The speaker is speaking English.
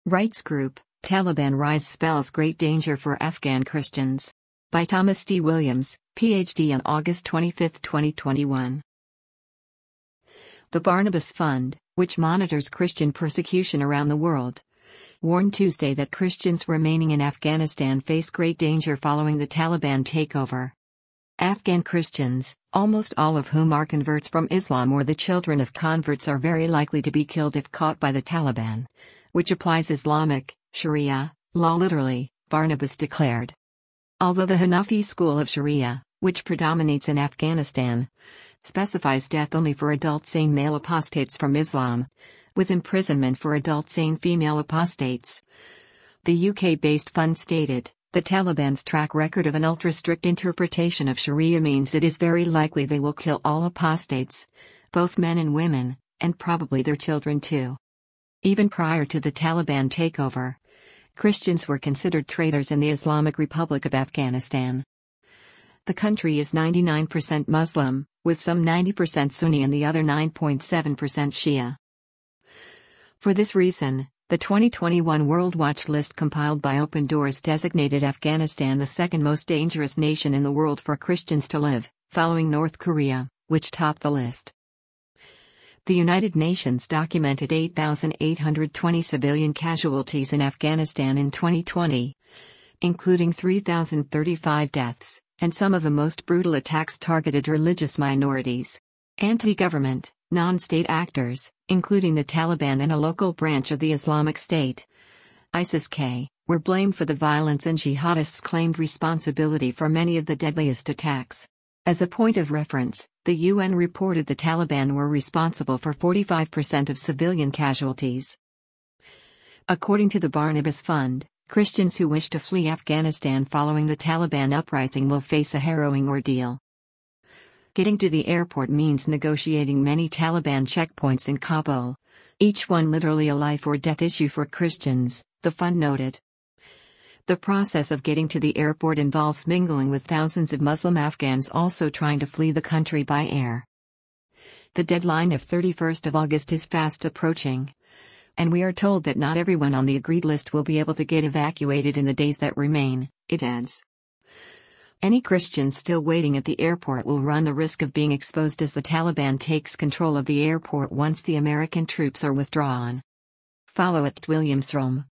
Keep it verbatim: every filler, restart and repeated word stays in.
Rights Group, Taliban Rise Spells Great Danger for Afghan Christians. By Thomas D. Williams, P H D on August twenty-fifth, twenty twenty-one. The Barnabas Fund, which monitors Christian persecution around the world, warned Tuesday that Christians remaining in Afghanistan face great danger following the Taliban takeover. Afghan Christians, almost all of whom are converts from Islam or the children of converts, are very likely to be killed if caught by the Taliban, which applies Islamic, Sharia, law literally, Barnabas declared. Although the Hanafi school of Sharia, which predominates in Afghanistan, specifies death only for adult sane male apostates from Islam, with imprisonment for adult sane female apostates. The U K-based fund stated, the Taliban's track record of an ultra-strict interpretation of Sharia means it is very likely they will kill all apostates, both men and women, and probably their children too. Even prior to the Taliban takeover, Christians were considered traitors in the Islamic Republic of Afghanistan. The country is ninety-nine percent Muslim, with some ninety percent Sunni and the other nine point seven percent Shia. For this reason, the twenty twenty-one World Watch list compiled by Open Doors designated Afghanistan the second most dangerous nation in the world for Christians to live, following North Korea, which topped the list. The United Nations documented eight thousand eight hundred twenty civilian casualties in Afghanistan in twenty twenty, including three thousand thirty-five deaths, and some of the most brutal attacks targeted religious minorities. Anti-government, non-state actors, including the Taliban and a local branch of the Islamic State, ISIS-K, were blamed for the violence, and jihadists claimed responsibility for many of the deadliest attacks. As a point of reference, the U N reported the Taliban were responsible for forty-five percent of civilian casualties. According to the Barnabas Fund, Christians who wish to flee Afghanistan following the Taliban uprising will face a harrowing ordeal. Getting to the airport means negotiating many Taliban checkpoints in Kabul, each one literally a life or death issue for Christians, the fund noted. The process of getting to the airport involves mingling with thousands of Muslim Afghans also trying to flee the country by air. The deadline of thirty-first of August is fast approaching, and we are told that not everyone on the agreed list will be able to get evacuated in the days that remain, it adds. Any Christians still waiting at the airport will run the risk of being exposed as the Taliban takes control of the airport once the American troops are withdrawn. Follow at Williamsrom.